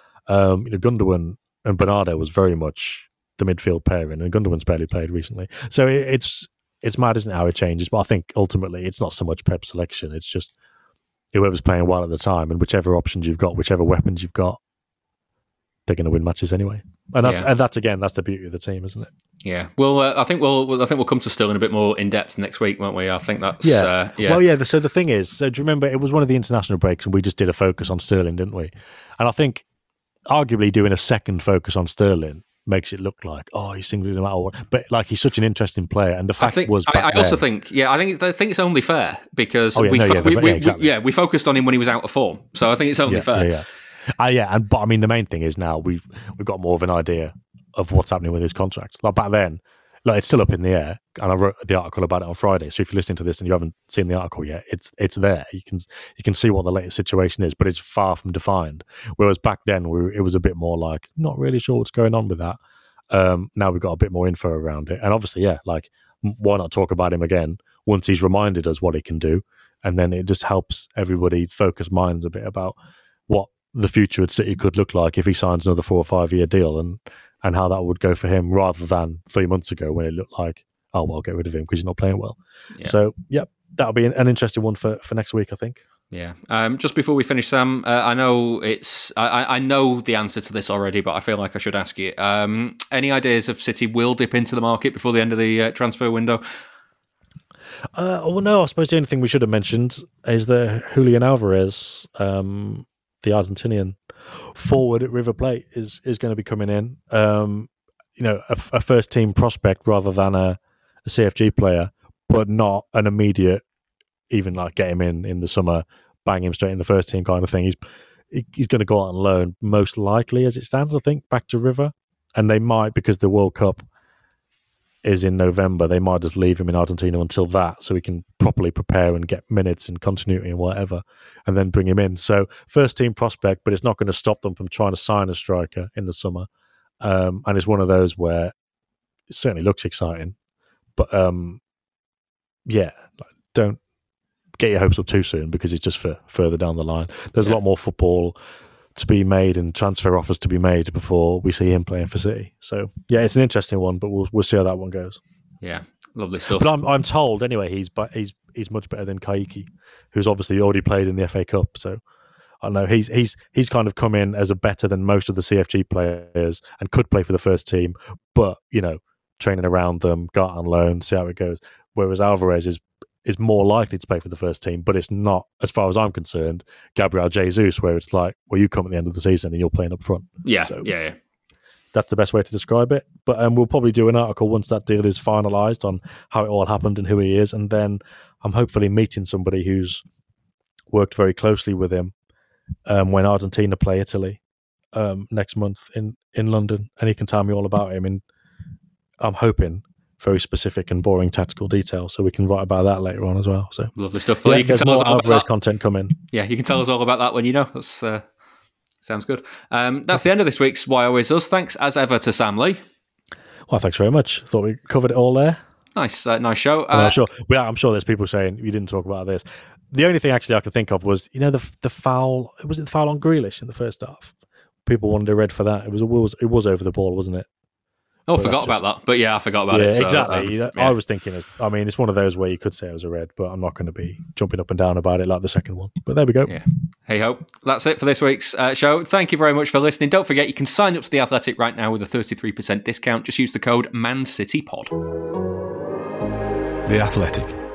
Um, you know, Gundogan and Bernardo was very much the midfield pairing, and Gundogan's barely played recently. So it, it's it's mad, isn't it, how it changes? But I think ultimately it's not so much Pep's selection. It's just whoever's playing well at the time, and whichever options you've got, whichever weapons you've got, they're going to win matches anyway. And that's, Yeah. and that's again, that's the beauty of the team, isn't it? Yeah. Well, uh, I think we'll, we'll I think we'll come to Sterling a bit more in depth next week, won't we? I think that's Yeah. Uh, yeah. Well, yeah. the- So the thing is, so do you remember it was one of the international breaks, and we just did a focus on Sterling, didn't we? And I think arguably doing a second focus on Sterling makes it look like, oh, he's singling him out, but like he's such an interesting player. And the I fact think was, I, back I also then- think, yeah, I think it's, I think it's only fair because Oh, yeah, we, no, fo- yeah, we, yeah, we, exactly. we yeah we focused on him when he was out of form, so I think it's only yeah, fair. Yeah, yeah. Uh, yeah, and but I mean, the main thing is now we've we've got more of an idea of what's happening with his contract. Like back then, like it's still up in the air, and I wrote the article about it on Friday. So if you're listening to this and you haven't seen the article yet, it's it's there. You can you can see what the latest situation is, but it's far from defined. Whereas back then, we, it was a bit more like not really sure what's going on with that. Um, now we've got a bit more info around it, and obviously, yeah, like why not talk about him again once he's reminded us what he can do, and then it just helps everybody focus minds a bit about what the future at City could look like if he signs another four or five year deal, and and how that would go for him, rather than three months ago when it looked like, oh well, get rid of him because he's not playing well. Yeah. So, yep, that'll be an, an interesting one for, for next week, I think. Yeah. Um, just before we finish, Sam, uh, I know it's I, I know the answer to this already, but I feel like I should ask you. Um, any ideas if City will dip into the market before the end of the uh, transfer window? Uh, well, no, I suppose the only thing we should have mentioned is that Julian Alvarez, um, the Argentinian forward at River Plate, is is going to be coming in. Um, you know, a, a first team prospect rather than a, a C F G player, but not an immediate, even like get him in in the summer, bang him straight in the first team kind of thing. He's he, he's going to go out on loan, most likely as it stands, I think, back to River, and they might, because the World Cup is in November, they might just leave him in Argentina until that, so he can properly prepare and get minutes and continuity and whatever, and then bring him in. So first team prospect, but it's not going to stop them from trying to sign a striker in the summer. Um, and it's one of those where it certainly looks exciting, but um, yeah, don't get your hopes up too soon because it's just for further down the line. There's yeah. a lot more football to be made and transfer offers to be made before we see him playing for City. So yeah, it's an interesting one, but we'll we'll see how that one goes. Yeah, lovely stuff. But I'm I'm told anyway he's but he's he's much better than Kaiki, who's obviously already played in the F A Cup. So I don't know he's he's he's kind of come in as a better than most of the C F G players and could play for the first team, but you know training around them, go out on loan, see how it goes. Whereas Alvarez is. is more likely to play for the first team, but it's not, as far as I'm concerned, Gabriel Jesus, where it's like, well, you come at the end of the season and you're playing up front. Yeah, so yeah, yeah. That's the best way to describe it. But um, we'll probably do an article once that deal is finalised on how it all happened and who he is, and then I'm hopefully meeting somebody who's worked very closely with him um, when Argentina play Italy um, next month in, in London, and he can tell me all about him. And I'm hoping very specific and boring tactical detail, so we can write about that later on as well. So lovely stuff. Well, yeah, you can there's tell more us all about Alvarez that. content coming. Yeah, you can tell us all about that when you know. That's uh, sounds good. Um, that's the end of this week's Why Always Us. Thanks as ever to Sam Lee. Well, thanks very much. Thought we covered it all there. Nice, uh, nice show. Uh, well, I'm sure. Well, I'm sure there's people saying you didn't talk about this. The only thing actually I could think of was, you know, the the foul. Was it the foul on Grealish in the first half? People wanted a red for that. It was it was it was over the ball, wasn't it? Oh, I forgot about that. But yeah, I forgot about yeah, it. So, exactly. um, I yeah. was thinking, of, I mean, it's one of those where you could say it was a red, but I'm not going to be jumping up and down about it like the second one. But there we go. Yeah. Hey ho. That's it for this week's uh, show. Thank you very much for listening. Don't forget, you can sign up to The Athletic right now with a thirty-three percent discount. Just use the code ManCityPod. The Athletic.